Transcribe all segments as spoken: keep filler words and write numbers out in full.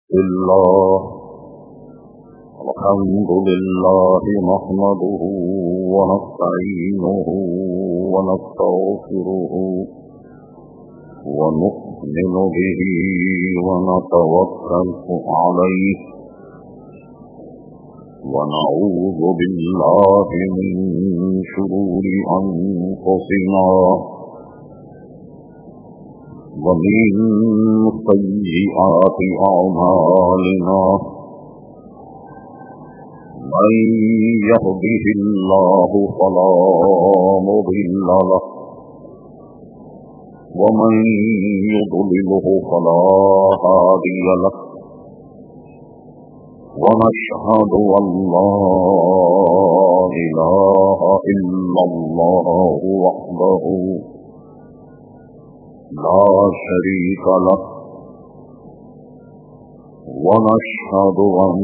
الله الحمد لله نحمده ونستعينه ونستغفره ونؤمن به ونتوكل عليه ونعوذ بالله من شرور أنفسنا ومن سيئات أعمالنا من يهده الله فلا مضل له ومن يضلله فلا هادي له ونشهد أن لا إله إلا الله وحده لا شريك له ونشهد أن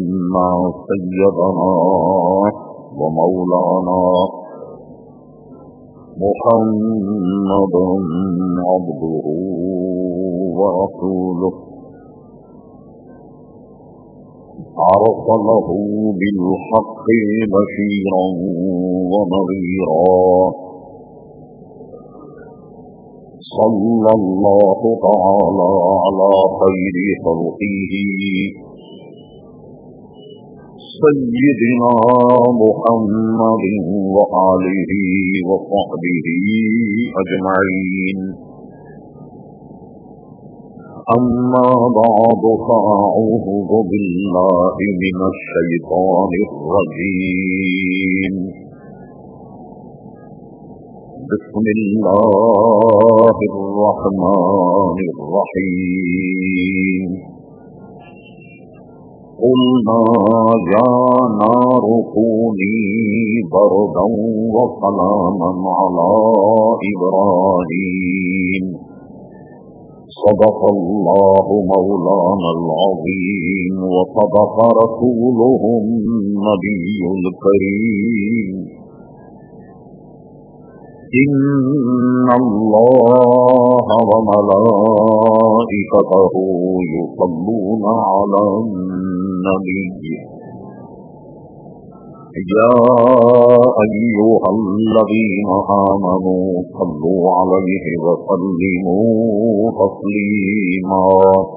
سيدنا ومولانا محمدا عبده ورسوله أرسله بالحق بشيرا ونذيرا صلى الله تعالى على خير خلقه سيدنا محمد وآله وصحبه أجمعين أما بعد فأعوذ بالله من الشيطان الرجيم بسم الله الرحمن الرحيم قلنا يا نار كوني بردا وسلاما على إبراهيم صدق الله مولانا العظيم وصدق رسوله النبي الكريم إن الله وملائكته يصلون على النبي يا أيها الذين آمنوا صلوا عليه وسلموا تسليما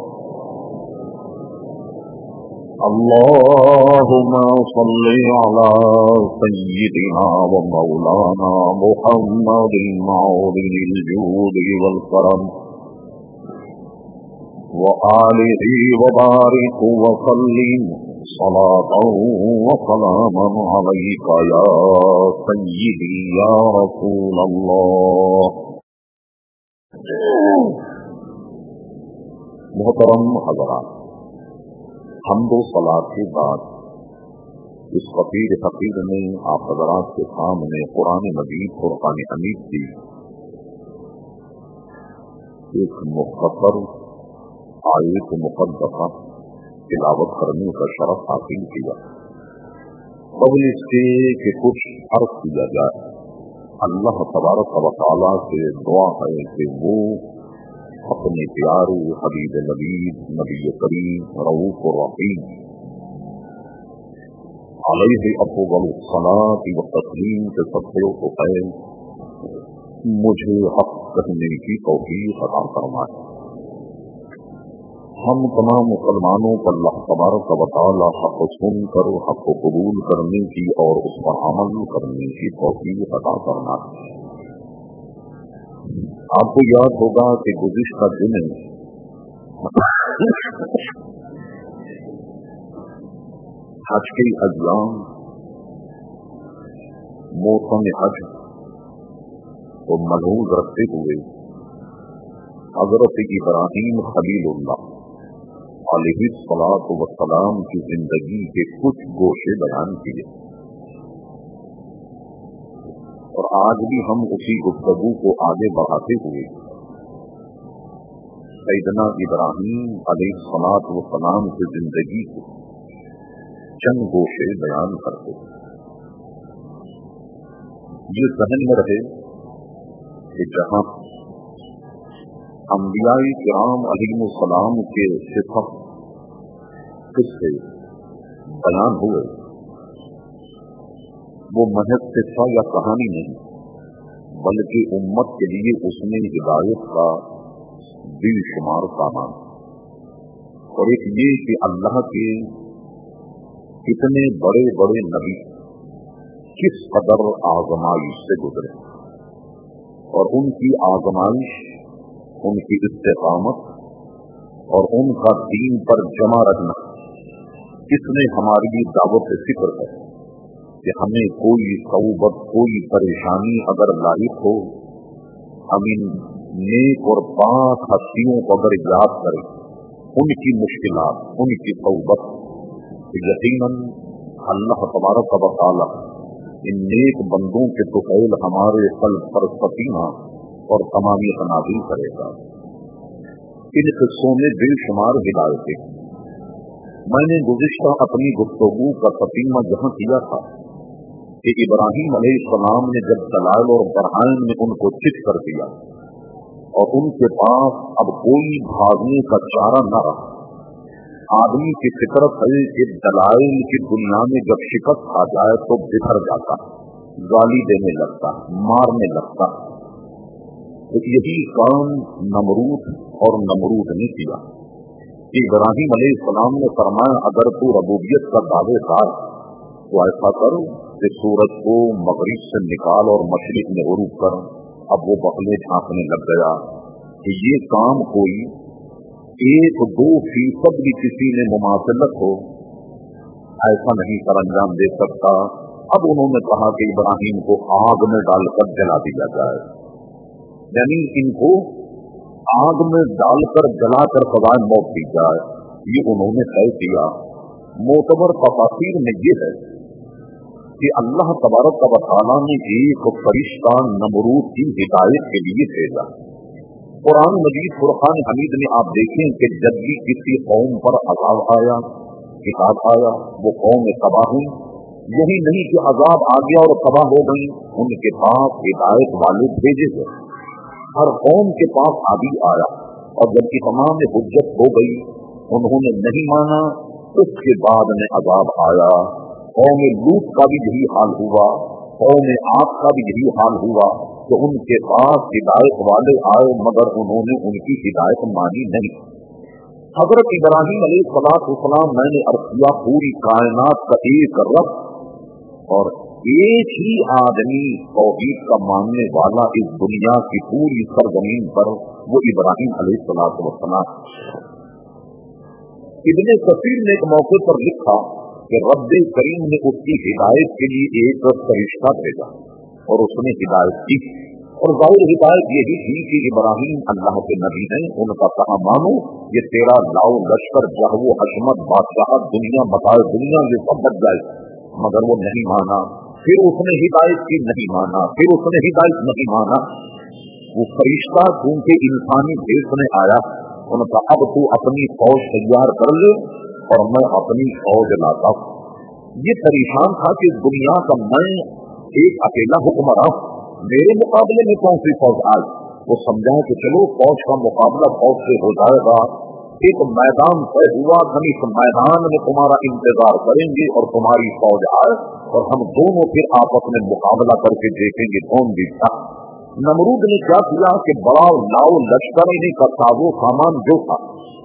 اللهم صل على سيدنا ومولانا محمد معظم الجود والكرم وآله وبارك وسلم صلاة وسلاما عليك يا سيدي يا رسول الله. محترم حضرات، حمد و صلاۃ کے بعد اس فقیر فقیر نے آپ حضرات کے سامنے قرآن مجید فرقان حمید کی ایک مختصر آیت مقدسہ تلاوت کرنے کا شرف حاصل کیا. قبل اس کے کہ کچھ عرض کیا جائے، اللہ تبارک و تعالیٰ سے دعا ہے کہ وہ اپنے پیارے حبیب نبی نبی کریم رؤوف الرحیم علیہ افضل الصلاۃ والتسلیم کے صدقے کو ہے مجھے حق کہنے کی توفیق عطا فرمائے. ہم تمام مسلمانوں پر اللہ تبارک و تعالیٰ حق سن کر حق کو قبول کرنے کی اور اس پر عمل کرنے کی توفیق عطا فرمائے. آپ کو یاد ہوگا کہ گزشتہ دن حج کے ایام موسم حج کو ملحوظ رکھتے ہوئے حضرت ابراہیم خلیل اللہ علیہ الصلاۃ والسلام کی زندگی کے کچھ گوشے بیان کیے، اور آج بھی ہم اسی گفتگو کو آگے بڑھاتے ہوئے سیدنا ابراہیم علیہ الصلاۃ والسلام کی زندگی کو چند گوشے بیان کرتے ہیں. یہ ذہن میں رہے کہ جہاں انبیاء کرام علیہ السلام کے صفت قصے بیان ہوئے وہ محض قصہ یا کہانی نہیں بلکہ امت کے لیے اس میں ہدایت کا بے شمار سامان، اور ایک یہ کہ اللہ کے کتنے بڑے بڑے نبی کس قدر آزمائش سے گزرے، اور ان کی آزمائش، ان کی استقامت اور ان کا دین پر جمع رہنا اس میں ہماری دعوت سے فکر ہے کہ ہمیں کوئی صعوبت، کوئی پریشانی اگر لاحق ہو، ہم ان نیک اور پاک ہستیوں کو اگر یاد کریں، ان کی مشکلات، ان کی صعوبت، یقیناً اللہ تبارک و تعالی ان نیک بندوں کے طفیل ہمارے قلب پر سکینہ اور تمامیت نازل کرے گا۔ ان قصوں میں بے شمار ہدایتیں، میں نے گزشتہ اپنی گفتگو کا تتمہ جہاں کیا تھا کہ ابراہیم علیہ السلام نے جب دلائل اور برہان میں ان کو چت کر دیا اور ان کے پاس اب کوئی بھاگنے کا چارہ نہ رہا، آدمی کی فطرت ہے کہ دلائل کی دنیا میں جب شکست آ جائے تو بکھر جاتا، گالی دینے لگتا، مارنے لگتا۔ تو یہی کام نمرود اور نمرود نے کیا کہ ابراہیم علیہ السلام نے فرمایا اگر تو ربوبیت کا دعوے دار تو ایسا کرو کہ سورج کو مغرب سے نکال اور مشرق میں غروب کر۔ اب وہ بخلے جھانکنے لگ گیا کہ یہ کام کوئی ایک دو فیصد بھی کسی نے مماثلت ہو ایسا نہیں سر انجام دے سکتا۔ اب انہوں نے کہا کہ ابراہیم کو آگ میں ڈال کر جلا دیا جائے، یعنی ان کو آگ میں ڈال کر جلا کر سزائے موت دی جائے، یہ انہوں نے طے کیا۔ معتبر تفاسیر میں یہ ہے کہ اللہ تبارک و تعالیٰ نے ایک فرشتہ نمرود کی ہدایت کے لیے بھیجا۔ قرآن مجید فرقان حمید میں آپ دیکھیں کہ جب بھی کسی قوم پر عذاب آیا، کتاب آیا، وہ قوم تباہ ہوئی، یہی نہیں کہ عذاب آ گیا اور تباہ ہو گئی، ان کے پاس ہدایت والے بھیجے گئے، ہر قوم کے پاس عادی آیا، اور جب کی تمام حجت ہو گئی انہوں نے نہیں مانا، اس کے بعد میں عذاب آیا۔ قوم لوط کا بھی یہی حال ہوا، قوم عاد کا بھی یہی حال ہوا کہ ان کے پاس ہدایت والے آئے مگر انہوں نے ان کی ہدایت مانی نہیں۔ حضرت ابراہیم علیہ السلام میں نے عرض کیا پوری کائنات کا ایک رب اور ایک ہی آدمی توحید کا ماننے والا اس دنیا کی پوری سرزمین پر وہ ابراہیم علیہ السلام۔ ابن کثیر نے ایک موقع پر لکھا کہ رب کریم نے اس کی ہدایت کے لیے ایک فرشتہ بھیجا اور اس نے ہدایت کی، اور ظاہر ہدایت یہی تھی کہ ابراہیم اللہ کے نبی ہیں، ان کا کہا مانو، یہ تیرا لاؤ لشکر جہو حشمت بادشاہ دنیا بتائے دنیا یہ سب بچ جائے، مگر وہ نہیں مانا۔ پھر اس نے ہدایت کی، نہیں مانا، پھر اس نے ہدایت نہیں مانا۔ وہ فرشتہ کیونکہ انسانی بھیس میں آیا، ان کا اب تو اپنی فوج تیار کر لے اور میں اپنی فوج لاتا ہوں۔ یہ پریشان تھا کہ دنیا کا میں ایک اکیلا حکمراں، میرے مقابلے میں کون سی فوج آئی؟ وہ سمجھا کہ چلو فوج کا مقابلہ فوج سے ہو جائے گا، ایک میدان طے ہوا، ہم اس میدان میں تمہارا انتظار کریں گے اور تمہاری فوج آئے اور ہم دونوں پھر آپس میں مقابلہ کر کے دیکھیں گے کون جیتا۔ نمرود نے کیا کیا کہ بڑا لاؤ لشکر انہیں کا سازو سامان جو تھا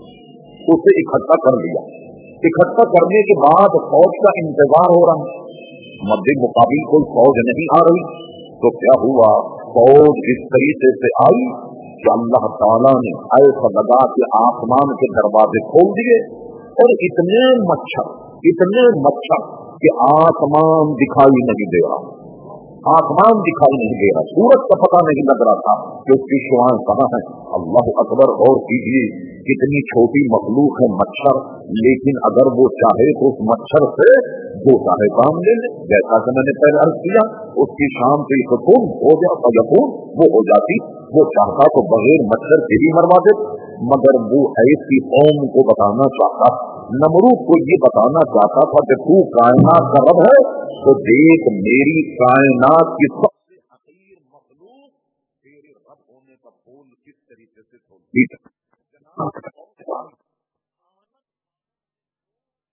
اسے اکٹھا کر لیا۔ اکٹھا کرنے کے بعد فوج کا انتظار ہو رہا ہے، مد مقابل کوئی فوج نہیں آ رہی، تو کیا ہوا، فوج اس طریقے سے آئی کہ اللہ تعالیٰ نے ایسا لگا کہ آسمان کے دروازے کھول دیے اور اتنے مچھر اتنے مچھر کہ آسمان دکھائی نہیں دے رہا، آسمان دکھائی نہیں دے رہا، سورج کا پتہ نہیں لگ رہا تھا کہ اس کی شعاعیں کہاں ہیں۔ اللہ اکبر، غور کیجیے کتنی چھوٹی مخلوق ہے مچھر، لیکن اگر وہ چاہے تو اس مچھر سے جو چاہے کام لے لے، جیسا کہ میں نے پہلے عرض کیا اس کی شام سے سکون ہو جاتا، یقون وہ ہو جاتی، وہ چاہتا تو بغیر مچھر کے ہی مروا دے، مگر وہ ایسی قوم کو بتانا چاہتا، نمرود کو یہ بتانا چاہتا تھا کہ تو کائنات کا رب ہے تو دیکھ میری کائنات کی سب سے حقیر مخلوق تیرے رب ہونے کا بول کس طریقے سے کھولتی ہے۔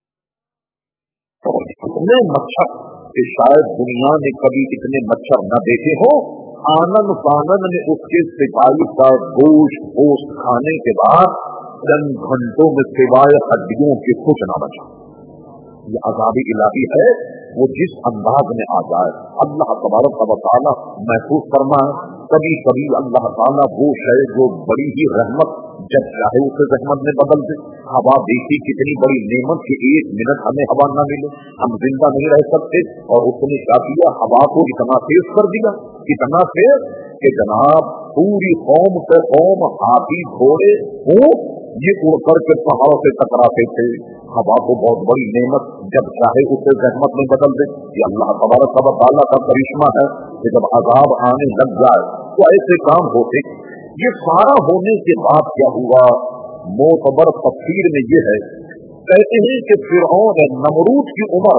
इतने मच्छर कि शायद दुनिया ने कभी इतने मच्छर न देखे हो। आनन फानन में उसके सिपाही का गोश्त पोस्ट खाने के बाद चंद घंटों में सिवाय हड्डियों के कुछ न बचा। ये अज़ाब इलाही है, वो जिस अंदाज में आ जाए अल्लाह तबारक व तआला महफूज फरमाए। कभी कभी अल्लाह ताला वो शय जो बड़ी ही रहमत जब चाहे उसे रहमत में बदल दे। हवा देखी कितनी बड़ी नेमत कि एक मिनट हमें हवा न मिले, हम जिंदा नहीं रह सकते, और उसने क्या किया, हवा को इतना तेज कर दिया, इतना तेज कि जनाब पूरी कौम को कौम हाथी घोड़े ऊंट ये उड़ करके पहाड़ों से टकराते थे। हवा को बहुत बड़ी नेमत जब चाहे उसे रहमत में बदल दे। ये अल्लाह तबारक व तआला का करिश्मा है कि जब अजाब आने लग जाए तो ऐसे काम होते। ये सारा होने के बाद क्या हुआ, मोतबर तफसीर में ये है, कहते हैं कि फिरौन नमरूद की उम्र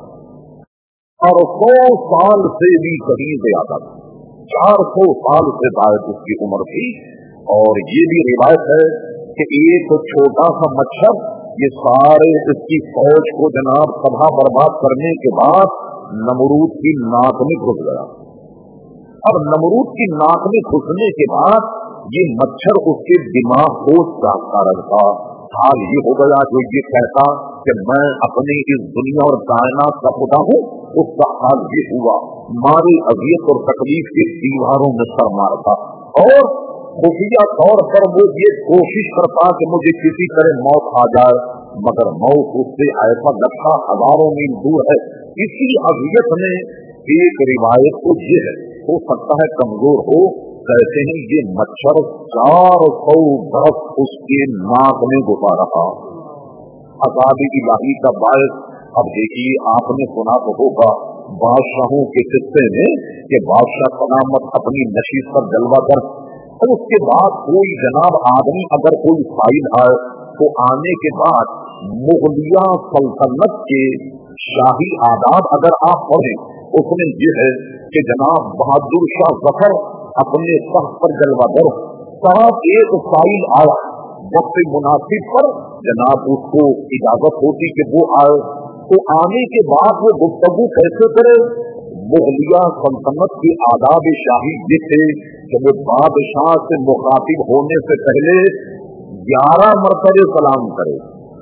और सौ साल से भी कहीं ज्यादा थी, चार सौ साल से शायद उसकी उम्र थी। और ये भी रिवायत है कि एक छोटा सा मच्छर ये सारे इसकी फौज को जनाब तबाह बर्बाद करने के बाद नमरूद की नाक में घुस गया। अब नमरूद की नाक में घुसने के बाद ये मच्छर उसके दिमाग को चाहता रहता। हाल ये हो गया जो ये कहता कि मैं अपनी इस दुनिया और कायनात का खुदा हूँ, उसका हाल ये हुआ मारी अजियत और तकलीफ की दीवारों में सर मारता और खुफिया तौर पर वो ये कोशिश करता कि मुझे किसी तरह मौत आ जाए, मगर मौत उससे ऐसा लगता हजारों मील दूर है। इसी अजियत में एक रिवायत तो ये है, हो सकता है कमजोर हो, कहते हैं ये मच्छर चार सौ बरस उसके नाक में घुसा रहा। अज़ाब इलाही का बायस अब देखिए, आपने सुना तो होगा बादशाहों के किस्से में कि बादशाह सलामत अपनी नशीब पर जलवा कर, और उसके बाद कोई जनाब आदमी अगर कोई फाइल आए तो आने के बाद मुगलिया सल्तनत के शाही आदाब अगर आप पढ़ें, उसमें यह है कि जनाब बहादुर शाह जफर अपने तख्त पर जलवागर साथ एक फाइल आया, वक्त मुनासिब पर जनाब उसको इजाजत होती कि वो आए, तो आने के बाद वो गुफ्तगू कैसे करे। मुगलिया सल्तनत की आदाब शाही ये थे कि वो बादशाह से मुखातिब होने से पहले ग्यारह मरतबे सलाम करे,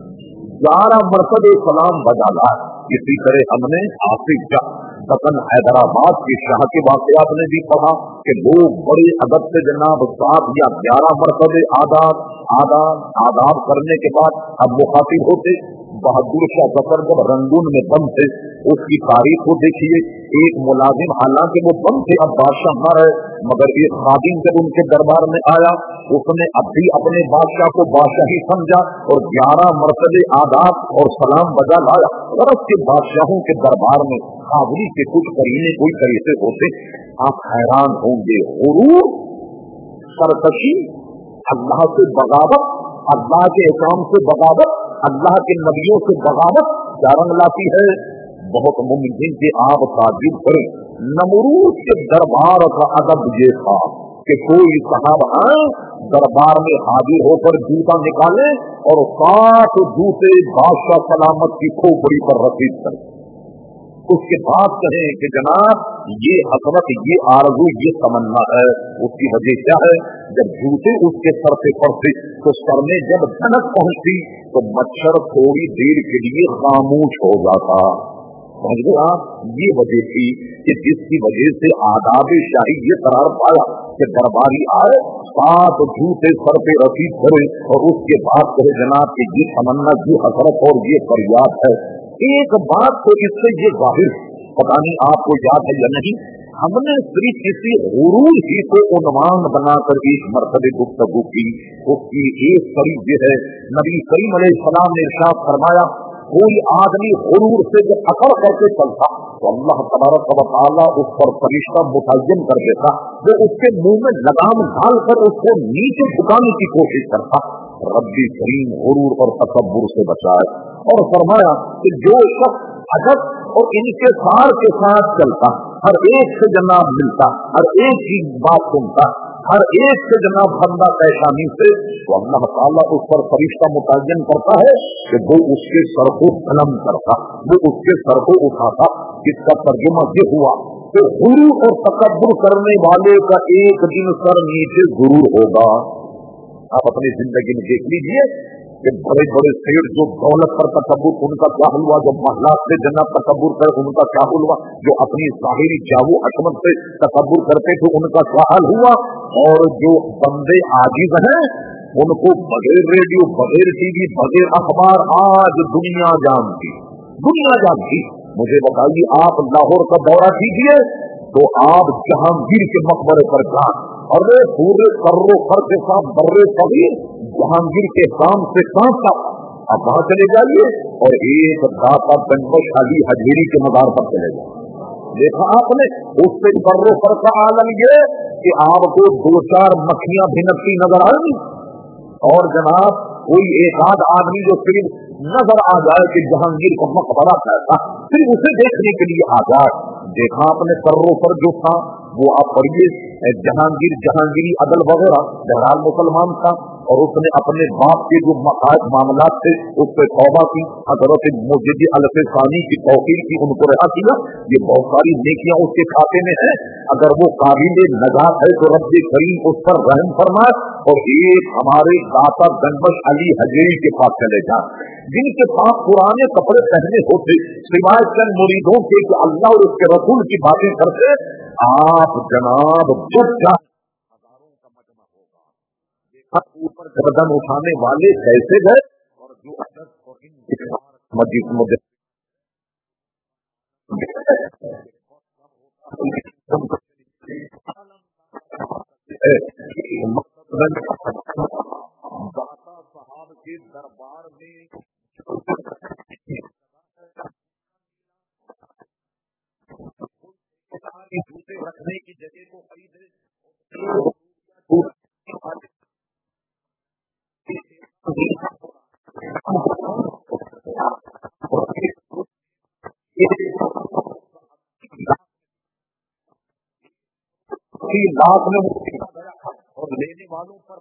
ग्यारह मरतबे सलाम बजा लाए। इसी तरह हमने आसिफ शाह दक्कन हैदराबाद के शाह के वाकयात में भी पढ़ा कि लोग बड़े अदब से जनाब सात या ग्यारह मरतबे आदाब आदाब आदाब करने के बाद अब मुखातिब होते। बहादुर शाह जफर जब रंगून में बंद थे, उसकी तारीख को देखिए, एक मुलाजिम हालांकि वो बंद थे, अब बादशाह न रहे, मगर एक खादिम जब उनके दरबार में आया, उसने अब भी अपने बादशाह को बादशाही समझा और ग्यारह मरतबे आदाब और सलाम बजा लाया। अरब के बादशाहों के दरबार में हाजिरी के कुछ करीने कोई तरीके होते, आप हैरान होंगे। गुरूर, सरकशी, अल्लाह से बगावत, अल्लाह के एहकाम से बगावत, अल्लाह के नबियों से बगावत क्या रंग लाती है। बहुत मुमकिन कि आप ताज्जुब करें, नमरूद के दरबार का अदब ये था कि कोई साहब आए दरबार में हाजिर होकर जूता निकाले और सात जूते बादशाह सलामत की खोपड़ी पर रसीद करें, उसके बाद कहें कि जनाब ये हसरत, ये आरज़ू, ये तमन्ना है। उसकी वजह क्या है, जब जूते उसके सर पे पड़ते तो सर में जब धनक पहुंचती तो मच्छर थोड़ी देर के लिए खामोश हो जाता। समझ गए आप, ये वजह थी कि जिसकी वजह से आदाब शाही ये करार पाया कि दरबारी आए, सात जूते सर पे रसीद करे और उसके बाद कहे जनाब कि ये तमन्ना, ये हसरत और ये फरियाद है। एक बात तो इससे ये जाहिर, पता नहीं आपको याद है या नहीं, हमने सिर्फ किसी गुरूर ही को उन्वान बनाकर एक मरतबे गुफ्तगू की। उसकी एक करीब ये है, नबी करीम अलैहिस्सलाम ने इरशाद फरमाया, कोई आदमी गुरूर से जब अकड़ करके चलता तो अल्लाह तबारक व तआला उस पर फरिश्ता मुतय्यन कर देता, वो उसके मुंह में लगाम डालकर उसको नीचे झुकाने की कोशिश करता। रब्बी करीम गुरूर और तकब्बुर से बचाए। और फरमाया कि जो शख्स अदब और इनकिसार के साथ चलता, हर एक से जनाब मिलता, हर एक की बात सुनता, ہر ایک سے جناب بندہ پریشانی سے، تو اللہ تعالیٰ اس پر فرشتہ متعین کرتا ہے کہ وہ اس کے سر کو قلم کرتا، وہ اس کے سر کو اٹھاتا. جس کا ترجمہ یہ ہوا کہ غرور اور تکبر کرنے والے کا ایک دن سر نیچے ضرور ہوگا. آپ اپنی زندگی میں دیکھ لیجئے کہ بڑے بڑے سیٹ جو دولت پر تکبر ان کا کیا ہوا، جو محلات سے جناب تکبر کر ان کا کیا ہوا، جو اپنی ظاہری جاو حکمت سے تکبر کرتے تھے ان کا کیا حال ہوا. اور جو بندے عاجز ہیں ان کو بغیر ریڈیو، بغیر ٹی وی، بغیر اخبار آج دنیا جانتی، دنیا جانتی. مجھے بتائیے، آپ لاہور کا دورہ کیجیے تو آپ جہانگیر کے مقبرے پر جائیں اور وہ پورے کرو کر کے ساتھ برے صغیر جہانگیر کے کام سے کانپتا. آپ وہاں چلے جائیے اور ایک داتا بنبش علی حجیری کے مزار پر چلے جائیں. دیکھا آپ نے اس سے کرو کر کا عالم یہ کہ آپ کو دو چار مکھیاں بھنکتی نظر آئیں گی اور جناب کوئی ایک آدھ آدمی جو صرف نظر آ جائے کہ جہانگیر کا مقبرہ کیسا، پھر اسے دیکھنے کے لیے آ جائے. دیکھا آپ نے کرو پر جو تھا وہ آپ پڑھیے جہانگیر جہانگیری عدل وغیرہ، بہرحال مسلمان تھا اور اس نے اپنے باپ کے جو مقاصد معاملات تھے اس پہ توبہ کی، حضرت مجد الف ثانی کی توقیر کی، ان کو رہا کیا. یہ بہت ساری نیکیاں اس کے کھاتے میں ہیں، اگر وہ قابل نجات ہے تو رب کریم اس پر رحم فرمائے. اور ایک ہمارے داتا بنبش علی حجیری کے پاس چلے جائیں جن کے پاس پرانے کپڑے پہنے ہوتے سوائے چند مریدوں کے کہ اللہ اور اس کے رسول کی باتیں کرتے. آپ جناب جب جا ہزاروں کا مجمع ہوگا، دیکھا اوپر گردن اٹھانے والے کیسے گئے اور جو ادب اور ان مجید مجد داتا صاحب کے دربار میں جوتے رکھنے کی جگہ کو خریدے لاکھ میں اور لینے والوں پر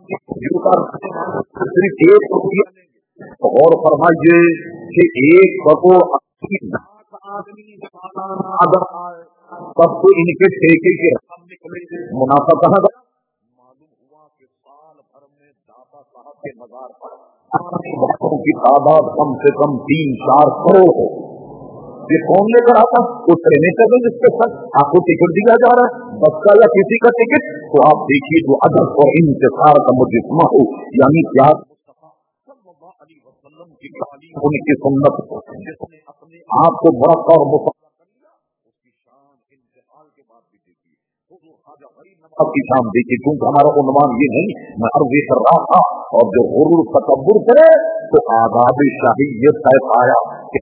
صرف ایک روپیہ لیں گے. اور فرمائیے کہ ایک کروڑ اسی لاکھ آدمی اگر آئے تب تو ان کے ٹھیکے کی رقم نکلے. منافع کہاں گیا؟ معلوم ہوا کہ سال بھر میں داتا صاحب کے مزار پر وقتوں کی تعداد کم سے کم تین چار کروڑ ہو. یہ کون لے کر آتا؟ وہ ٹرینیں چلے جس کے ساتھ آپ کو ٹکٹ دیا جا رہا ہے بس کا یا کسی کا ٹکٹ، تو آپ دیکھیے جو ادب اور انتصار کا مجسمہ ہو، یعنی پیار ان کی سنت جس نے اپنے آپ کو بڑا اور مفاق کر لیا، اس کی شان انتقال کے بعد بھی دیکھیے اب کی شان دیکھیے. کیونکہ ہمارا عنوان یہ نہیں، میں عرض کر رہا تھا. اور جو غرور تکبر کرے تو آداب شاہی یہ طے پایا کہ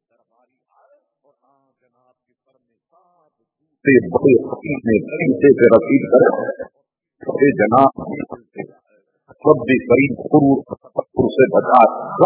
بڑے حقیق میں پیسے سے رسید کرے بڑے جناب سب بھی قریب غرور تکبر سے بچا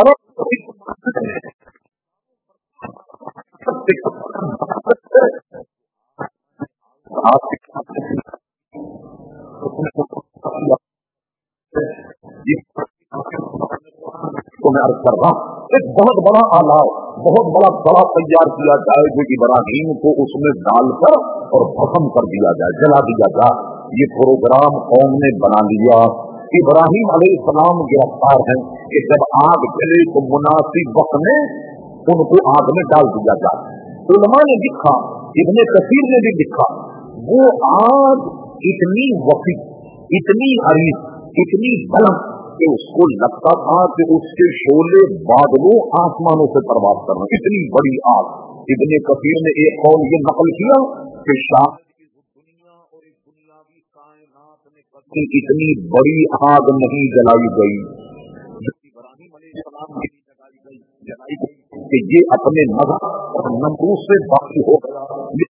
تو میں عرض کر رہا ہوں ایک بہت بڑا آلات، بہت بڑا بڑا تیار کیا جائے جو ابراہیم کو اس میں ڈال کر اور ختم کر دیا جائے، جلا دیا جائے. یہ پروگرام قوم نے بنا لیا. ابراہیم علیہ السلام گرفتار ہیں کہ جب آگ جلے تو مناسب وقت میں ان کو آگ میں ڈال دیا جائے. علماء نے لکھا، ابن کثیر نے بھی لکھا، وہ آگ اتنی وسیع، اتنی عریض، اتنی بلند کہ اس کو لگتا تھا کہ اس کے شعلے بادلوں آسمانوں سے پرواز کرنا، اتنی بڑی آگ. ابن کثیر نے ایک قول یہ نقل کیا کہ شاہ دنیا اور اس دنیاوی کائنات میں کبھی اتنی بڑی آگ نہیں جلائی گئی جو ابراہیم علیہ السلام کی جلائی گئی جلائی گئی کہ یہ اپنے مذہب اور نمرود سے باقی ہو گیا،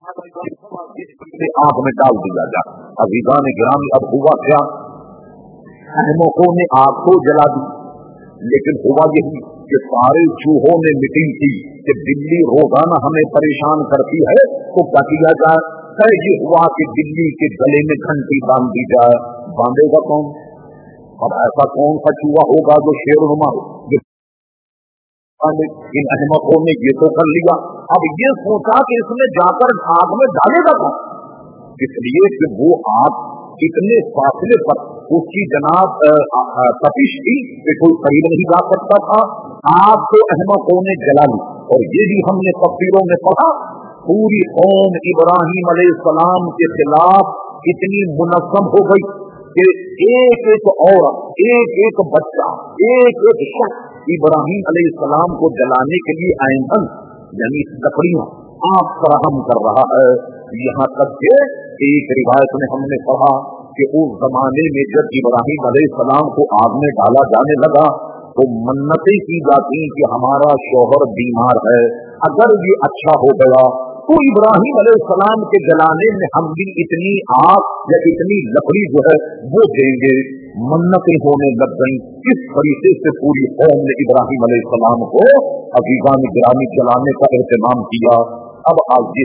آگ میں ڈال دیا جائے. عزیزان گرامی، اب ہوا کیا؟ احمقوں نے آگ کو جلا دی، لیکن ہوا یہی کہ سارے چوہوں نے میٹنگ کی کہ بلی روزانہ ہمیں پریشان کرتی ہے تو کیا کیا جائے. یہ ہوا کہ بلی کے گلے میں گھنٹی باندھ دی جائے، बांधेगा कौन? अब ऐसा कौन सा चूहा होगा जो शेरनुमा हो? इन अहमकों ने ये तो कर लिया, अब ये सोचा कि इसमें जाकर आग में डालेगा कौन? इसलिए कि वो आग इतने फासले पर उसकी जनाब तपिश थी कि कोई करीब नहीं जा सकता था। आग को अहमकों ने जला ली। और ये भी हमने तफसीरों में पढ़ा, पूरी कौम इब्राहिम अलैहिस्सलाम के खिलाफ इतनी मुनज़्ज़म हो गई कि एक एक औरत, एक एक बच्चा, एक एक शख्स इब्राहिम अलैहिस्सलाम को जलाने के लिए ईंधन यानी लकड़ियां आग फराहम कर रहा है। यहाँ तक कि एक रिवायत में हमने पढ़ा कि उस जमाने में जब इब्राहिम अलैहिस्सलाम को आग में डाला जाने लगा तो मन्नतें की जाती कि हमारा शौहर बीमार है, अगर ये अच्छा हो गया तो इब्राहिम अलैहिस्सलाम के जलाने में हम भी इतनी आग या इतनी लकड़ी जो है वो देंगे। मन्नतें होने लग गई। इस तरीके से पूरी कौम ने इब्राहिम अलैहिस्सलाम को अजीज़ान गिरामी जलाने का एहतमाम किया। अब आगे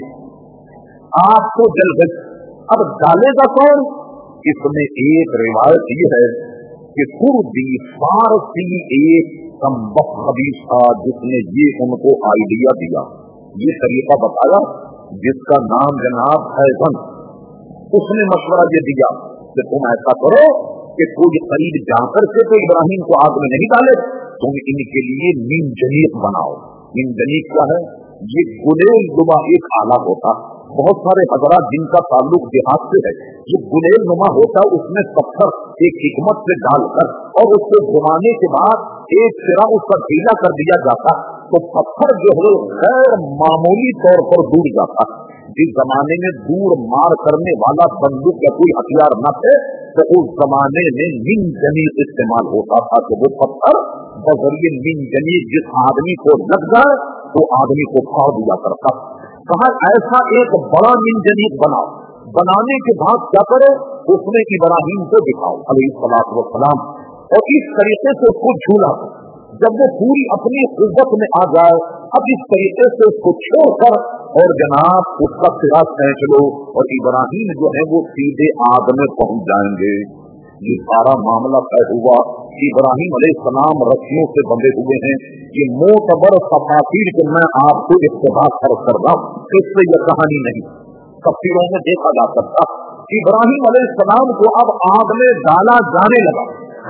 आग तो जल गई, अब डालेगा कौन? इसमें एक रिवायत ये है कि कुर्दी फारसी एक कमबख्त खबीस था जिसने ये उनको आइडिया दिया, ये तरीका बताया, जिसका नाम जनाब हैज़न। उसने मशवरा ये दिया कि तुम ऐसा करो कि कोई करीब जाकर के तो इब्राहिम को आग में नहीं डाले, तुम इनके लिए मिंजनीक बनाओ। मिंजनीक क्या है? ये गुलेल नुमा एक आला होता, बहुत सारे हजरात जिनका ताल्लुक देहात से है, ये गुलेल नुमा होता, उसमें पत्थर एक हिकमत से डालकर और उसको घुमाने के बाद एक सिरा उसका ढीला कर दिया जाता तो पत्थर जो है गैर मामूली तौर पर दूर जाता। जिस जमाने में दूर मार करने वाला बंदूक या कोई हथियार न थे तो उस जमाने में मिंजनीक इस्तेमाल होता था कि वो पत्थर बजरिए मिंजनीक जिस आदमी को लग जाए तो आदमी को फाड़ दिया करता। कहा ऐसा एक बड़ा मिंजनीक बनाओ, बनाने के बाद क्या करो, उसमें इब्राहिम को दिखाओ अलैहिस्सलातु वस्सलाम, और इस तरीके से उसको झूला। जब वो पूरी अपनी कुव्वत में आ जाए, अब इस तरीके से उसको छोड़कर और जनाब उसका सिरा खींच लो और इब्राहिम जो है वो सीधे आग में पहुंच जाएंगे। ये सारा मामला तय हुआ। इब्राहिम अलैहिस्सलाम रस्सियों से बंधे हुए हैं। ये मोतबर तफासीर के मैं आपको इत्तेफाक कर रहा हूँ, इससे यह कहानी नहीं, तफसीरों में देखा जा सकता। इब्राहिम अलैहिस्सलाम को अब आग में डाला जाने लगा।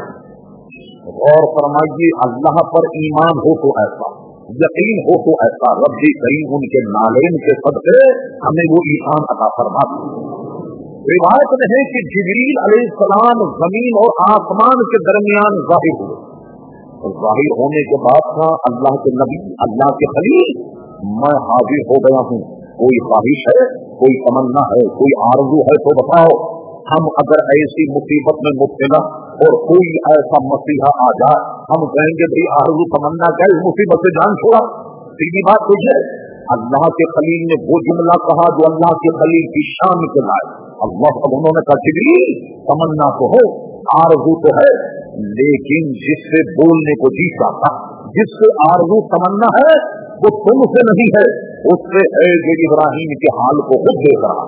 और फरमाइए अल्लाह पर ईमान हो तो ऐसा, यकीन हो तो ऐसा, रब्बी करीम उनके नालेन के सदके हमें वो ईमान अता फरमा। रिवायत में है कि जिब्रील अलैहिस्सलाम जमीन और आसमान के दरमियान जाहिर हुए। तो जाहिर होने के बाद का अल्लाह के नबी, अल्लाह के खलील, मैं हाजिर हो गया हूँ, कोई ख्वाहिश है, कोई तमन्ना है, कोई आरज़ू है तो बताओ। हम अगर ऐसी मुसीबत में मुब्तला और कोई ऐसा मसीहा आ जाए, हम कहेंगे भाई आरज़ू तमन्ना क्या, इस मुसीबत से जान छोड़ा, सीधी बात कुछ है। अल्लाह के खलील ने वो जुमला कहा जो अल्लाह के खलील की शान के लाए। अल्लाह अब उन्होंने कहा जिब्रील तमन्ना तो है, आरज़ू तो है, लेकिन जिससे बोलने को जी चाहता, जिससे आरज़ू तमन्ना है वो तुमसे नहीं है, उससे है जो इब्राहिम के हाल को खुद देख रहा।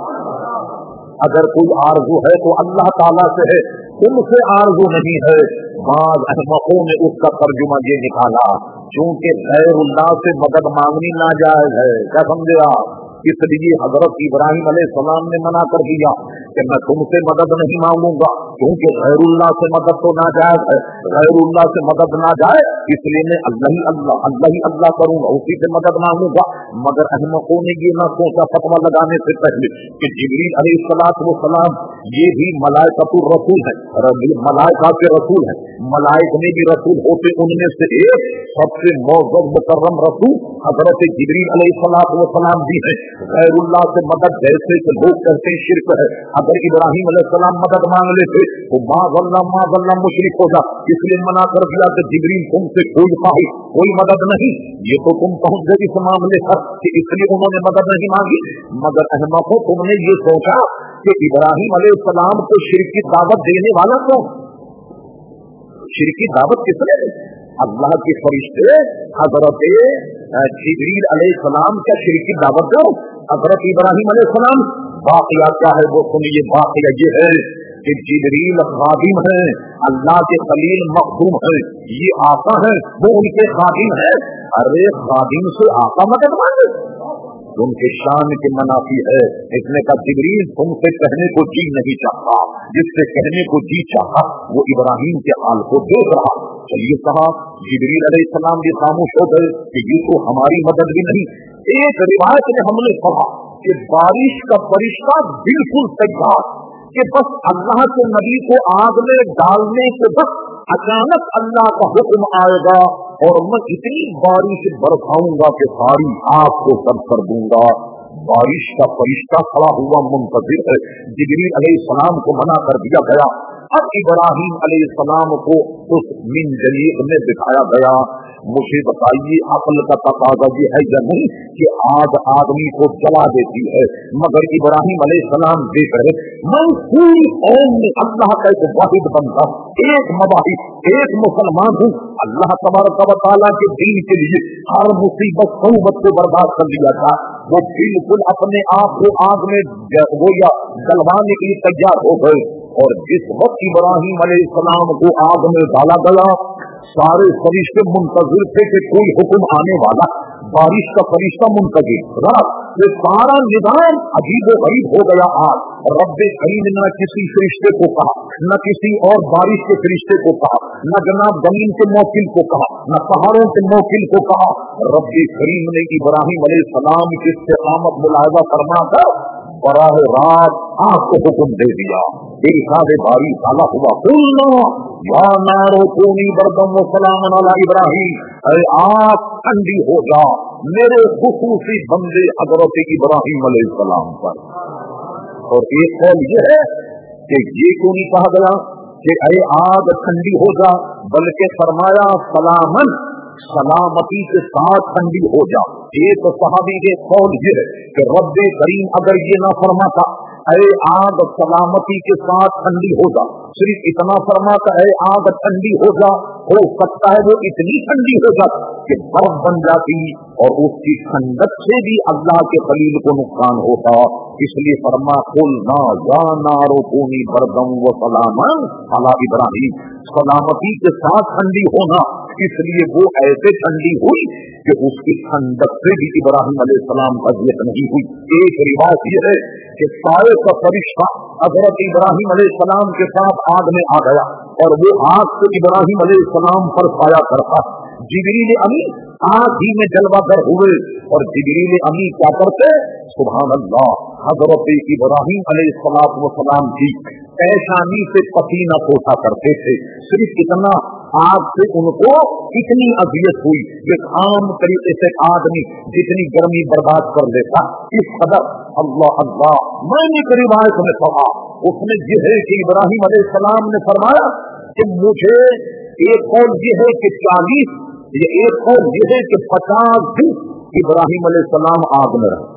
अगर कोई आरज़ू है तो अल्लाह ताला से है, तुमसे आरज़ू नहीं है। बाज़ अहमकों ने उसका तर्जुमा ये निकाला चूंकि गैरुल्लाह से मदद मांगनी नाजायज है। क्या समझे आप? इसलिए हजरत इब्राहिम अलैहिस्सलाम ने मना कर दिया कि मैं तुमसे मदद नहीं मांगूंगा, क्योंकि गैरुल्लाह से मदद तो नाजायज है, गैरुल्लाह से मदद ना जाए, इसलिए मैं अल्लाह ही अल्लाह अल्लाह ही अल्लाह करूंगा, उसी से मदद मांगूंगा। मगर अहमकों ने ये ना सोचा फतवा लगाने से पहले कि जिब्रील अलैहिस्सलातु वस्सलाम ये भी मलाइकतुर रसूल है, मलाइका के रसूल है, मलाइक में भी रसूल होते, उनमें से एक सबसे मौजूद मुकर्रम रसूल हजरत जिब्रील अलैहिस्सलातु वस्सलाम भी है। गैरुल्लाह से मदद जैसे कि लोग कहते हैं शिर्क है, अगर इब्राहिम अलैहिस्सलाम मदद मांग लेते तो माज़अल्लाह माज़अल्लाह मुशरिक हो जा, इसलिए मना कर दिया कि जिब्रील तुमसे कोई ख्वाहिश कोई मदद नहीं। ये तो तुम पहुंच गए इस मामले पर कि इसलिए उन्होंने मदद नहीं मांगी। मगर अहमको तुमने ये सोचा कि इब्राहिम अलैहिस्सलाम को शिर्क की दावत देने वाला कौन? शिर्क की दावत किसने दी? अल्लाह के फरिश्ते हजरत जिब्रील अलैहिस्सलाम क्या शिर्क की दावत दो? हजरत इब्राहिम अलैहिस्सलाम। वाक़या क्या है वो सुनिए। वाक़या ये है کہ जिब्रील खादिम है, अल्लाह के खलील मखदूम है, ये आका है, वो उनके खादिम है। अरे खादिम से आका मदद मांगे, उनके शान के मनाफी है। इसने कहा जिब्रील तुमसे कहने को जी नहीं चाहता, जिससे कहने को जी चाहा वो इब्राहिम के हाल को देख रहा। चलिए कहा जिब्रील अलैहिस्सलाम भी खामोश हो गए कि ये तो हमारी मदद भी नहीं। एक रिवायत में हमने पढ़ा कि बारिश का फरिश्ता बिल्कुल तैयार, कि बस अल्लाह के नबी को आग में डालने के बस अचानक अल्लाह का हुक्म आएगा और मैं इतनी बारिश बरसाऊंगा कि सारी आग को सब कर दूंगा। बारिश का फरिश्ता खड़ा हुआ मुंतजिर है। जिब्रील अलैहिस्सलाम को मना कर दिया गया। अब इब्राहिम अलैहिस्सलाम को उस मिंजलीक में दिखाया गया। मुझे बताइए अक्ल का तकाजा ये है या नहीं कि आग आदमी को जला देती है, मगर इब्राहिम अलैहिस्सलाम देख रहे मैं पूरी कौम में अल्लाह का एक वाहिद बंदा, एक मवाहिद, एक मुसलमान हूँ। अल्लाह तबारक व तआला के दीन के लिए हर मुसीबत सोबत को बर्बाद कर दिया था। वो बिल्कुल अपने आप को आग में वो या जलवाने के लिए तैयार हो गए। और जिस वक्त इब्राहिम अलैहिस्सलाम को आग में डाला गया, सारे फरिश्ते मुंतजिर थे कि कोई हुक्म आने वाला। बारिश का फरिश्ता मुंतजिर रहा, ये सारा निजाम अजीब गरीब हो गया। आज रब्बे करीम ने न किसी फरिश्ते को कहा, न किसी और बारिश के फरिश्ते को कहा, न जनाब जमीन के मौकिल को कहा, न पहाड़ों के मौकिल को कहा। रब्बे करीम ने इब्राहिम अलैहिस्सलाम की इस्तिकामत मुलाहिजा फरमा कर बराह रात आग को हुक्म दे दिया। इरशाद बारी ताला हुआ कुल्ला या नारो कूनी बरदम व सलामन अला इब्राहिम, अरे आग ठंडी हो जा मेरे खुसूसी बंदे हजरत इब्राहिम अलैहिस्सलाम पर। और एक कौल ये है कि ये क्यों नहीं कहा गया कि अरे आग ठंडी हो जा, बल्कि फरमाया सलामन, सलामती के साथ ठंडी हो जा। एक सहाबी के कौल ये है कि रब्बे करीम अगर ये ना फरमाता अरे आग सलामती के साथ ठंडी हो जा, सिर्फ इतना फरमाता है आग ठंडी हो जा, हो सकता है वो इतनी ठंडी हो जाती कि बर्फ बन जाती और उसकी ठंडक से भी अल्लाह के खलील को नुकसान होता। इसलिए फरमा कुल ना या नारो कूनी बरदम व सलामन अला इब्राहिम, सलामती के साथ ठंडी होना, इसलिए वो ऐसे ठंडी हुई कि उसकी ठंडक से भी इब्राहिम अलैहिस्सलाम का अजियत नहीं हुई। एक रिवायत ये है कि सारे का फरिश्ता हजरत इब्राहिम अलैहिस्सलाम के साथ आग में आ गया और वो आग से इब्राहिम अलैहिस्सलाम पर साया करता। जिब्रील अमी आग ही में जलवागर हुए और जिब्रील अमी क्या करते, सुभान अल्लाह, हजरत इब्राहिम अलैहिस्सलाम की पेशानी से पसीना पोछा करते थे। सिर्फ इतना आग से उनको इतनी अजियत हुई कि आम तरीके से आदमी जितनी गर्मी बर्बाद कर लेता इस कदर। अल्लाह अल्लाह, मैंने एक रिवायत में पढ़ा उसमें यह है कि इब्राहिम अलैहिस्सलाम ने फरमाया कि मुझे एक कौल ये है कि चालीस, ये एक कौल ये है कि पचास दिन इब्राहिम अलैहिस्सलाम आग में रहे,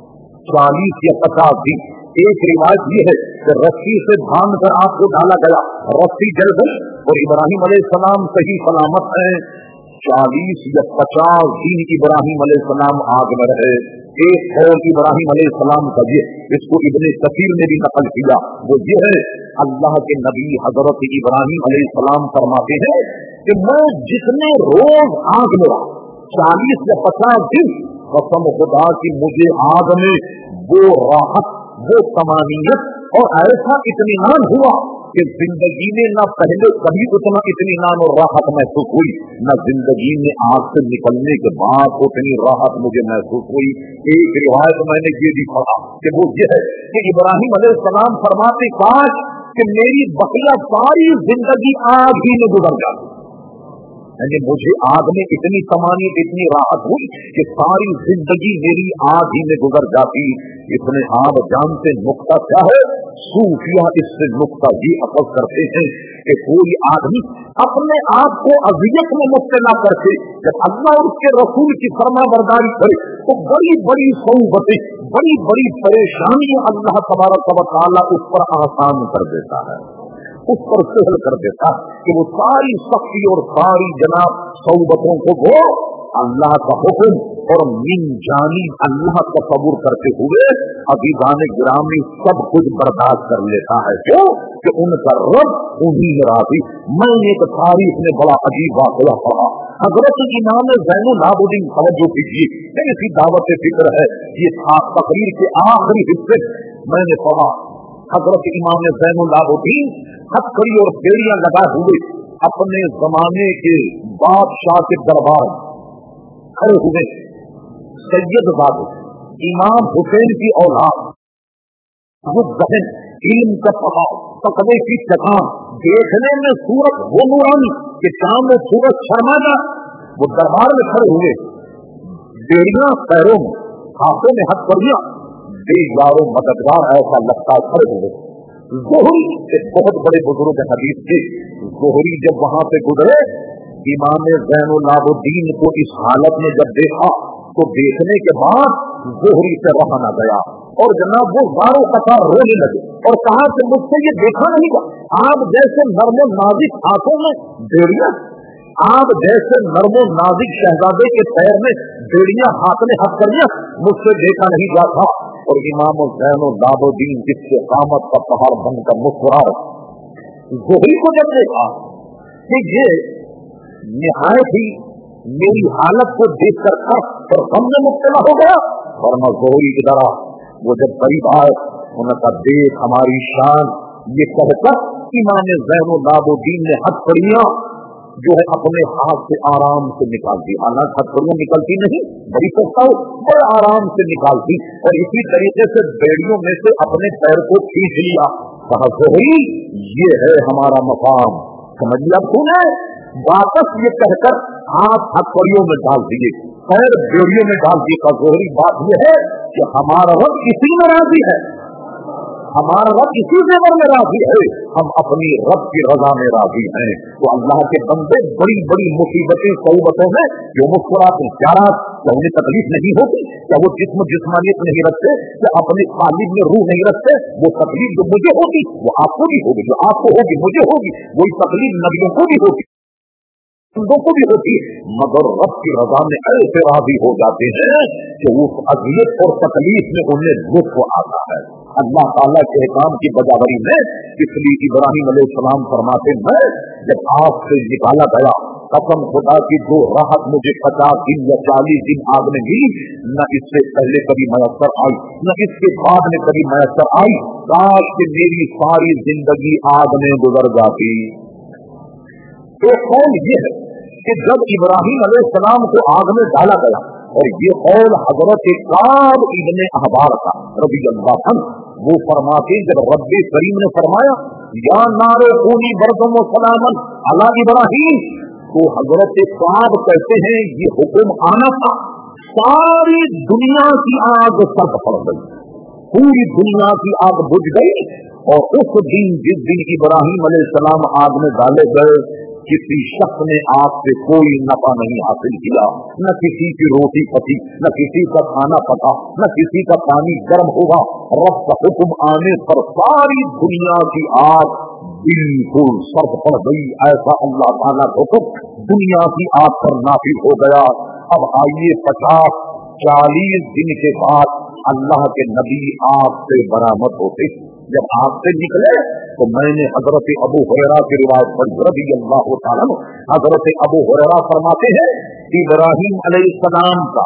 चालीस या पचास दिन। एक रिवायत ये है कि रस्सी से बांध कर आपको डाला गया, रस्सी जल गई और इब्राहिम अलैहिस्सलाम सही सलामत है। चालीस या पचास दिन इब्राहिम अलैहिस्सलाम आग में रहे। एक और इब्राहिम अलैहिस्सलाम का ये, इसको इब्ने कसीर ने भी नकल किया, वो ये है अल्लाह के नबी हजरत इब्राहिम अलैहिस्सलाम फरमाते हैं कि मैं जितने रोज आग में रहा चालीस या पचास दिन, कसम खुदा की मुझे आग में वो राहत, वो तमानियत और ऐसा इत्मीनान हुआ कि जिंदगी में न पहले कभी उतना इत्मीनान और राहत महसूस हुई, न जिंदगी में आग से निकलने के बाद उतनी राहत मुझे महसूस हुई। एक रिवायत मैंने ये भी पढ़ा कि वो ये है कि इब्राहिम अलैहिस्सलाम फरमाते काश कि मेरी बकिया सारी जिंदगी आग ही में गुजर जाती, यानी मुझे आग में इतनी तमानियत, इतनी राहत हुई कि सारी जिंदगी मेरी आग ही में गुजर जाती। इसमें आप जानते नुक्ता क्या है, सूफिया इससे नुक्ता ये अकल करते हैं कि कोई आदमी अपने आप को अजियत में मुब्तला करके जब अल्लाह उसके रसूल की फरमाबरदारी करे तो बड़ी बड़ी सोबतें, बड़ी बड़ी परेशानियां अल्लाह तबारक व तआला उस पर आसान कर देता है, उस पर सहल कर देता कि वो सारी सख्ती और सारी जनाब सौबतों को वो अल्लाह का हुक्म اور من جانی اللہ تصور کرتے ہوئے عزیزان گرامی سب کچھ برداشت کر لیتا ہے کیوں کہ ان کا رب انہی میں راضی. میں نے ایک تاریخ میں بڑا عجیب واقعہ پڑھا. حضرت امام زین العابدین توجہ کیجیے اسی دعوت فکر ہے یہ تقریر کے آخری حصے میں نے پڑھا. حضرت امام زین العابدین ہتھکڑی اور بیڑیاں لگائے ہوئے اپنے زمانے کے بادشاہ کے دربار کھڑے ہوئے. سید زادے امام حسین کی اولاد وہ ذہن علم کا پہاڑ تقوی کی چٹان دیکھنے میں صورت وہ نورانی کہ شام میں سورج شرما جا. وہ دربار میں کھڑے ہوئے بیڑیاں پیروں میں ہاتھوں میں ہتھکڑیاں بے یارو مددگار ایسا لگتا کھڑے ہوئے. زہری ایک بہت بڑے بزرگ حدیث تھے. زہری جب وہاں سے گزرے امام زین العابدین کو اس حالت میں جب دیکھا تو دیکھنے کے بعد زہری سے رہا نہ گیا اور جناب وہ زاروں قطار رونے لگے اور کہا کہ مجھ سے یہ دیکھا نہیں گا. آپ جیسے نرم و نازک ہاتھوں میں بیڑیاں آپ جیسے نرم و نازک شہزادے کے پیر میں بیڑیاں ہاتھ میں ہاتھ کریاں مجھ سے دیکھا نہیں جاتا. اور امام زین العابدین جس سے قامت کا پہاڑ بن کر مسکرا زہری کو جب دیکھا کہ یہ نہایت ہی میری حالت کو دیکھ کر خرچ اور غم میں مبتلا ہو گیا. ورنہ زہری کی طرح وہ جب قریب آئے انہوں نے دیکھ ہماری شان یہ کہہ کر امام زین العابدین نے ہتھکڑیاں جو ہے اپنے ہاتھ سے آرام سے نکالتی. حالانکہ ہتھکڑیاں نکلتی نہیں بڑی سستا بڑے آرام سے نکالتی اور اسی طریقے سے بیڑیوں میں سے اپنے پیر کو کھینچ لیا. کہا زہری یہ ہے ہمارا مقام. سمجھ لیا سنے واپس یہ کہہ کر ہاتھ ہتھکڑیوں میں ڈال دیے پیر بیڑیوں میں ڈال دیے. کا زہری بات یہ ہے کہ ہمارا رب اسی میں راضی ہے ہمارا رب اسی زیور میں راضی ہے. ہم اپنی رب کی رضا میں راضی ہیں. تو اللہ کے بندے بڑی بڑی مصیبتیں صعوبتوں میں جو مسکراتے کیا رات کیا انہیں تکلیف نہیں ہوتی؟ کیا وہ جسم جسمانیت نہیں رکھتے؟ کیا اپنی خالد میں روح نہیں رکھتے؟ وہ تکلیف جو مجھے ہوگی وہ آپ کو بھی ہوگی جو آپ کو ہوگی مجھے ہوگی. وہی تکلیف نبیوں کو بھی ہوگی کو بھی ہوتی مگر رب کی رضا میں ایسے راضی ہو جاتے ہیں کہ اس اذیت اور تکلیف میں انہیں لطف آتا ہے. اللہ تعالیٰ کے احکام کی بجاوری میں اس لیے ابراہیم علیہ السلام فرماتے ہیں جب آگ سے نکالا گیا قسم خدا کی جو راحت مجھے پچاس دن یا چالیس دن آگ میں ملی نہ اس سے پہلے کبھی میسر آئی نہ اس کے بعد میں کبھی میسر آئی. کاش کہ میری ساری زندگی آگ میں گزر جاتی. ایک قول یہ ہے کہ جب ابراہیم علیہ السلام کو آگ میں ڈالا گیا اور یہ قول حضرت کعب ابن احبار کا رضی اللہ عنہ وہ فرماتے جب رب کریم نے فرمایا یا نار کونی بردم و سلامن علی ابراہیم تو حضرت کعب کہتے ہیں یہ حکم آنا تھا. ساری دنیا کی آگ سرد پڑ گئی پوری دنیا کی آگ بجھ گئی اور اس دن جس دن ابراہیم علیہ السلام آگ میں ڈالے گئے کسی شخص نے آپ سے کوئی نفع نہیں حاصل کیا. نہ کسی کی روٹی پکی نہ کسی کا کھانا پکا نہ کسی کا پانی گرم ہوگا. رب کا حکم آنے پر ساری دنیا کی آگ بالکل سرد پڑ گئی. ایسا اللہ تعالیٰ کا حکم دنیا کی آگ پر نافذ ہو گیا. اب آئیے پچاس چالیس دن کے بعد اللہ کے نبی آگ سے برآمد ہوتے. جب آگ سے نکلے تو میں نے حضرت ابو ہریرہ کی روایت پڑھی رضی اللہ تعالیٰ. حضرت ابو ہریرہ فرماتے ہیں ابراہیم علیہ السلام کا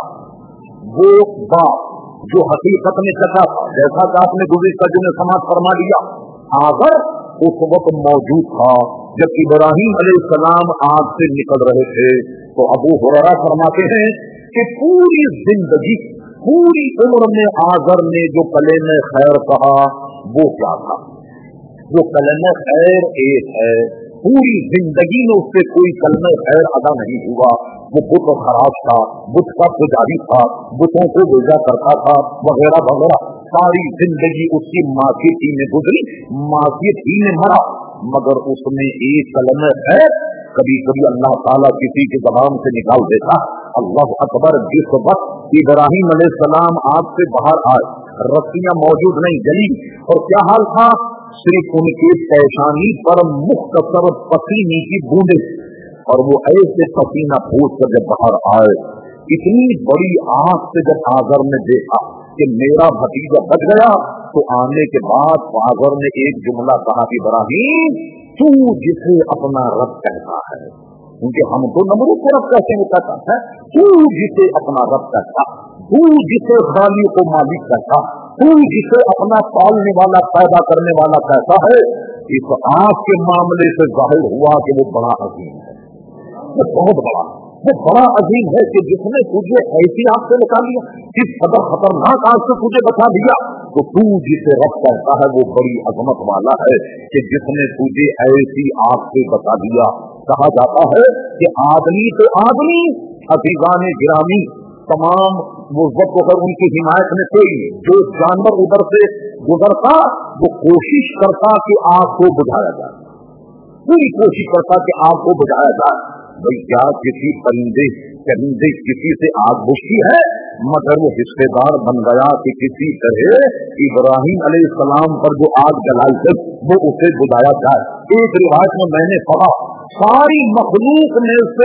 وہ باپ جو حقیقت میں چچا تھا جیسا کہ آپ نے گزشتہ جمعے سماعت فرما لیا اگر اس وقت موجود تھا جب ابراہیم علیہ السلام آگ سے نکل رہے تھے تو ابو ہریرہ فرماتے ہیں کہ پوری زندگی پوری عمر میں آزر نے جو کلمہ خیر کہا وہ کیا تھا؟ جو کلمہ خیر ایک ہے پوری زندگی میں اس سے کوئی کلمہ خیر ادا نہیں ہوا. وہ بت خراش تھا بت کا پجاری تھا بتوں کو بیجا کرتا تھا وغیرہ وغیرہ. ساری زندگی اس کی معصیت ہی میں گزری معصیت ہی میں مرا مگر اس نے ایک کلمہ خیر کبھی کبھی اللہ تعالیٰ کسی کی زبان سے نکال دیتا. اللہ اکبر. جس وقت ابراہیم علیہ السلام آپ سے باہر آئے رسیاں موجود نہیں جلی اور کیا حال تھا صرف ان کی پیشانی پر مختصر پسینے کی بوندیں اور وہ ایسے پسینہ پھوٹ کر جب باہر آئے इतनी बड़ी आंख से जब आजर ने देखा कि मेरा भतीजा बच गया, तो आने के बाद आजर ने एक जुमला कहा कि इब्राहिम तू जिसे अपना रब कहता है, क्योंकि हम तो नमरूद को रब कहते हैं, कहता है तू जिसे अपना रब कहता, तू जिसे खाली को मालिक कहता, तू जिसे अपना पालने वाला पैदा करने वाला कहता है, इस आंख के मामले से जाहिर हुआ कि वो बड़ा अजीम है, वो बहुत बड़ा, वो बड़ा अजीम है कि जिसने तुझे ऐसी आंख से निकाल लिया, इस कदर खतरनाक आंख से तुझे बचा दिया। तो तू जिसे रब कहता है वो बड़ी अजमत वाला है कि जिसने तुझे ऐसी आंख से बचा दिया। कहा जाता है कि आदमी तो आदमी, अजीजान गिरामी, तमाम वो वक्त अगर उनकी हिमायत में कोई जो जानवर उधर से गुजरता वो कोशिश करता कि आग को बुझाया जाए, पूरी कोशिश करता कि आग को बुझाया जाए। भाई क्या किसी परिंदे परिंदे किसी से आग बुझती है, मगर वो हिस्सेदार बन गया कि किसी तरह इब्राहिम अलैहिस्सलाम पर जो आग जलाई थी वो उसे बुझाया जाए। एक रिवायत में मैंने पढ़ा सारी मखलूक में से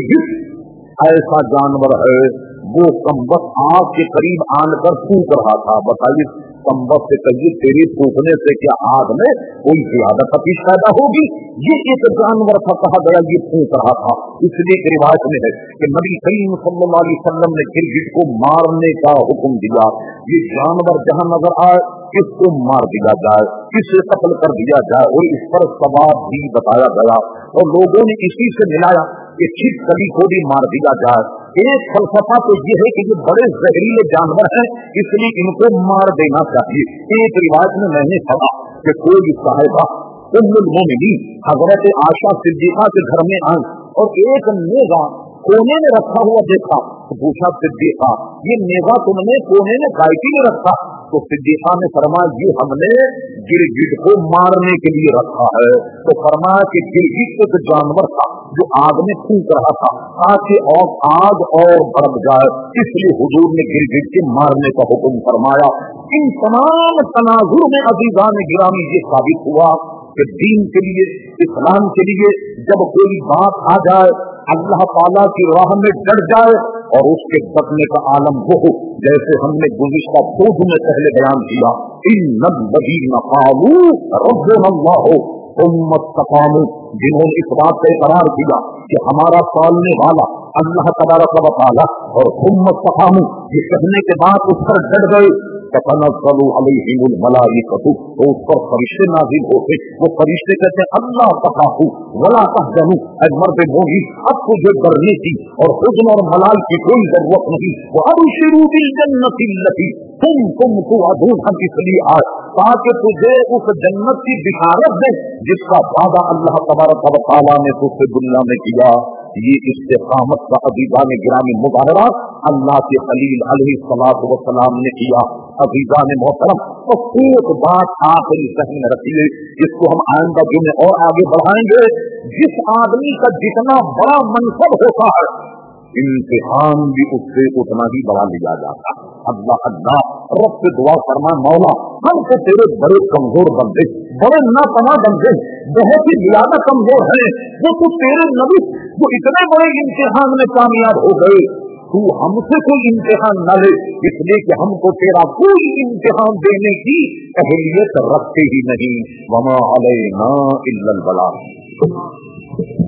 गिरगिट ऐसा जानवर है वो कम्बस आग के करीब आनकर फूक रहा था। बताइए कम्बस से कहिए तेरे फूकने से क्या आग में कोई ज्यादा तपिश पैदा होगी? ये एक जानवर था, कहा गया ये फूक रहा था। इसलिए एक रिवायत में है कि नबी करीम सल्लल्लाहु अलैहि वसल्लम ने गिरगिट को मारने का हुक्म दिया। ये जानवर जहाँ नजर आए इसको मार दिया जाए, इसे कत्ल कर दिया जाए, और इस पर सवाब भी बताया गया। और लोगों ने इसी से मिलाया कि छिपकली को भी मार दिया जाए। एक फलसफा तो ये है कि ये बड़े जहरीले जानवर हैं इसलिए इनको मार देना चाहिए। एक रिवायत में मैंने पढ़ा कि कोई साहिबा उम्मुल मोमिनीन हजरत आयशा सिद्दीका के घर में आई और एक नेजा कोने में रखा हुआ देखा, तो पूछा सिद्दीका ये नेजा तुमने कोने में गायकी में रखा? तो सिद्दीका ने फरमाया ये हमने गिरगिट को मारने के लिए रखा है। तो फरमाया कि गिरगिट एक जानवर था जो आग में फूंक रहा था ताकि और आग और बढ़ जाए, इसलिए हुजूर ने गिरगिट के मारने का हुक्म फरमाया। इन तमाम तनाजुर में अजीजान गिरामी ये साबित हुआ कि दीन के लिए, इस्लाम के लिए जब कोई बात आ जाए, अल्लाह ताला की राह में डट जाए और उसके बचने का आलम हो, जैसे हमने गुज़िश्ता दो दिन में पहले बयान किया, इन्नल्लज़ीना क़ालू रब्बुनल्लाहु सुम्मा इस्तक़ामू, जिन्होंने इस बात का इकरार किया कि हमारा पालने वाला अल्लाह तबारक व तआला, और सुम्मा इस्तक़ामू ये कहने के बाद उस पर डट गए, ततनज़्ज़लु अलैहिमुल मलाइकतु, तो उस पर फरिश्ते नाज़िल होते। वो फरिश्ते कहते हैं अल्लाह तख़ाफू वला तहज़नू, ऐ मर्द मोमिन अब तुझे डरने की और हुज़्न और मलाल की कोई जरूरत नहीं। व अबशिरू बिल जन्नति लती तुम तुम तुअदून, हम इसलिए आए ताकि तुझे उस जन्नत की बिशारत दे जिसका वादा अल्लाह तबारक व तआला ने तुझसे दुनिया में किया। ये इस्तिकामत का अज़ीज़ान गिरामी मुज़ाहरा अल्लाह के खलील अलैहिस्सलातु वस्सलाम ने किया। अज़ीज़ान मोहतरम, तो एक बात आखिरी ज़हन में रखिए, इसको हम आइंदा दिन में और आगे बढ़ाएंगे। जिस आदमी का जितना बड़ा मनसब होता है इम्तिहान भी उससे उतना ही बढ़ा लिया जाता है। अल्लाह अल्लाह रब से दुआ फरमा, मौला हम तो तेरे बड़े कमजोर बंदे, बड़े नापना बंदे, बहुत ही ज्यादा कमजोर हैं, वो तो तेरे नबी वो इतने बड़े इम्तिहान में कामयाब हो गए, तू हमसे कोई इम्तिहान न ले, इसलिए कि हमको तेरा कोई इम्तिहान देने की अहलियत रखते ही नहीं। वमा अलैना इल्लल बलाग।